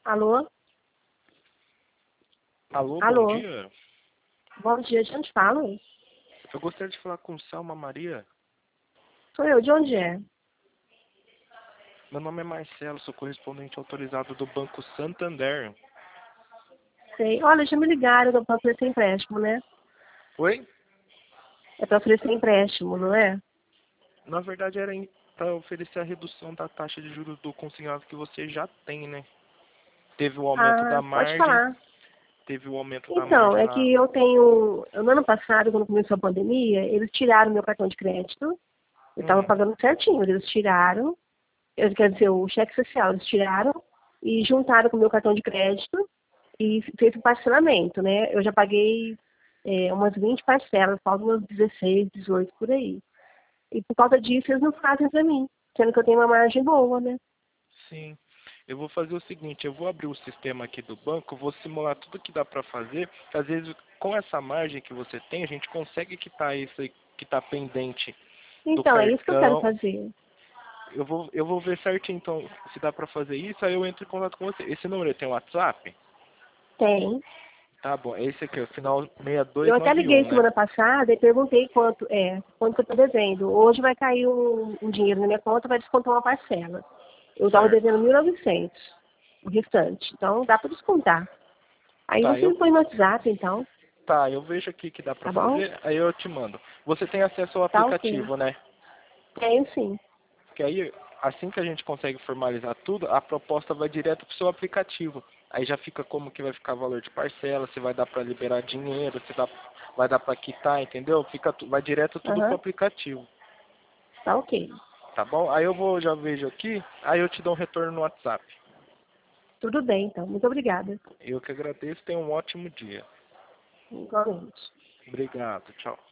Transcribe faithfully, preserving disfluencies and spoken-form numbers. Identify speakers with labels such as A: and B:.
A: Alô?
B: Alô, bom
A: Alô?
B: dia.
A: Bom dia, de onde fala?
B: Eu gostaria de falar com Selma Maria.
A: Sou eu, de onde é?
B: Meu nome é Marcelo, sou correspondente autorizado do Banco Santander.
A: Sei. Olha, já me ligaram para oferecer empréstimo, né?
B: Oi?
A: É para oferecer empréstimo, não é?
B: Na verdade era para oferecer a redução da taxa de juros do consignado que você já tem, né? Teve o aumento da
A: Ah, pode
B: margem,
A: falar.
B: teve o aumento da
A: Então,
B: margem
A: é
B: na...
A: que eu tenho... No ano passado, quando começou a pandemia, eles tiraram meu cartão de crédito. Eu estava
B: Hum,
A: pagando certinho, eles tiraram. Eu, quer dizer, o cheque social, eles tiraram e juntaram com o meu cartão de crédito e fez o parcelamento, né? Eu já paguei é, umas vinte parcelas, faltam umas dezesseis, dezoito por aí. E por causa disso eles não fazem para mim, sendo que eu tenho uma margem boa, né?
B: sim. Eu vou fazer o seguinte, eu vou abrir o sistema aqui do banco, vou simular tudo que dá para fazer, que às vezes com essa margem que você tem, a gente consegue quitar isso aí que está pendente do
A: Então, é isso que eu quero
B: cartão.
A: fazer.
B: Eu vou, eu vou ver certinho, então, se dá pra fazer isso, aí eu entro em contato com você. Esse número tem WhatsApp?
A: Tem.
B: Tá bom, é esse aqui, o final
A: Eu até
B: seis dois nove um,
A: liguei
B: né?
A: semana passada e perguntei quanto é, quanto que eu estou devendo. Hoje vai cair um, um dinheiro na minha conta, vai descontar uma parcela. Eu estava
B: Certo.
A: devendo mil e novecentos, o restante. Então dá para descontar. Aí
B: Tá,
A: você me
B: eu,
A: põe no WhatsApp, então,
B: tá, eu vejo aqui que dá pra
A: tá bom?
B: fazer, aí eu te mando. Você tem acesso ao
A: Tá ok.
B: aplicativo, né?
A: Tenho sim.
B: Porque aí, assim que a gente consegue formalizar tudo, a proposta vai direto pro seu aplicativo. Aí já fica como que vai ficar valor de parcela, se vai dar pra liberar dinheiro, se dá, vai dar pra quitar, entendeu? Fica, tu- vai direto tudo pro
A: Aham,
B: aplicativo.
A: tá ok.
B: Tá bom? Aí eu vou, já vejo aqui, aí eu te dou um retorno no WhatsApp.
A: Tudo bem, então. Muito obrigada.
B: Eu que agradeço, tenha um ótimo dia.
A: Igualmente.
B: Obrigado, tchau.